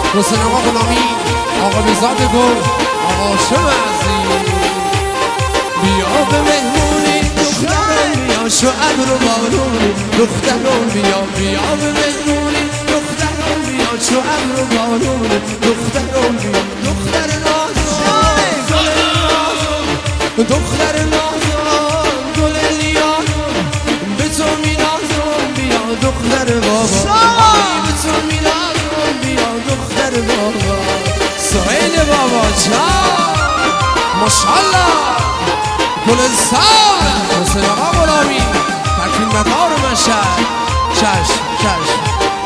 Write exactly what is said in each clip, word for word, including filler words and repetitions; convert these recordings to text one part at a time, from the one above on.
حسین آقا غلامی، آقا بیزاد گل، آقا شم عزیز. بیا به مهمونی دخترم بیا، شعب رو بارونی دخترم بیا. بیا به مهمونی دخترم بیا، شعب رو بارونی دخترم بیا. دختر نازم گل نیازم، دختر نازم گل نیازم، به تو می‌نازم بیا دختر بابا. به تو می‌نازم بیا دختر بابا. سهیل بابا جان ماشاءالله گل سال. حسین آقا غلامی تکریم مقار مشهد. چشم چشم.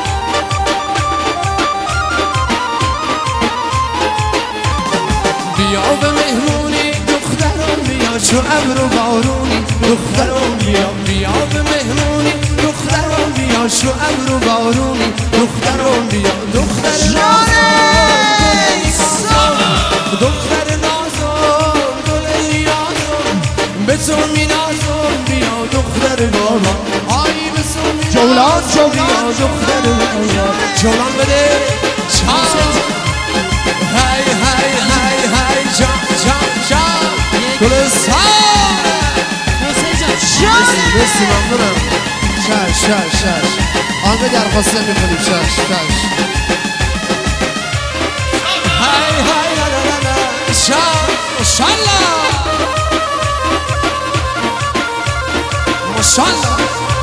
بیا به مهمونی دخترم بیا، چو ابر و بارونی دخترم بیا. بیا به مهمونی دخترم بیا، چو ابر و بارونی دخترم بیا. دختر نازم دختر نازم گل نیازم، به تو می‌نازم بیا دختر بابا. آی به تو می‌نازم جولان جولان دختر بابا. جولان بده چان. هی هی هی هی جان جان جان گل سال. بسی ممنونم. شش شش شش آنگه درخواسته میکنیم. شش شش هی هی لا لا لا شان ماشالله ماشالله.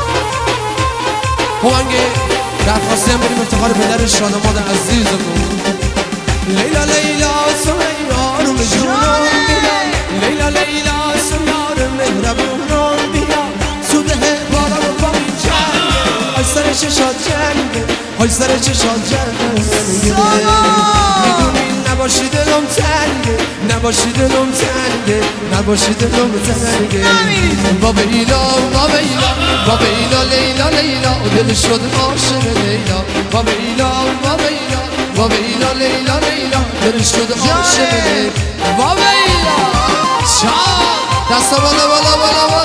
خب انگه درخواسته هم بریم افتخار پدر شادماد عزیزمون. لیلا لیلا سمیار مجنون بیا، لیلا لیلا سمیار مهربونم بیا. سوده بارا رو با این جنگه، های سر چشاد جنگه، های سر چشاد جنگه. میدونی نباشی دلم تنگه، نباشی دلم تنگه، نباشی دلم تنگه. با بیلا با بیلا با بیلا لیلا لیلا دل شد عاشق لیلا. با بیلا با بیلا با بیلا لیلا لیلا دل شد عاشق لیلا. با بیلا شاد دستا بالا بالا بالا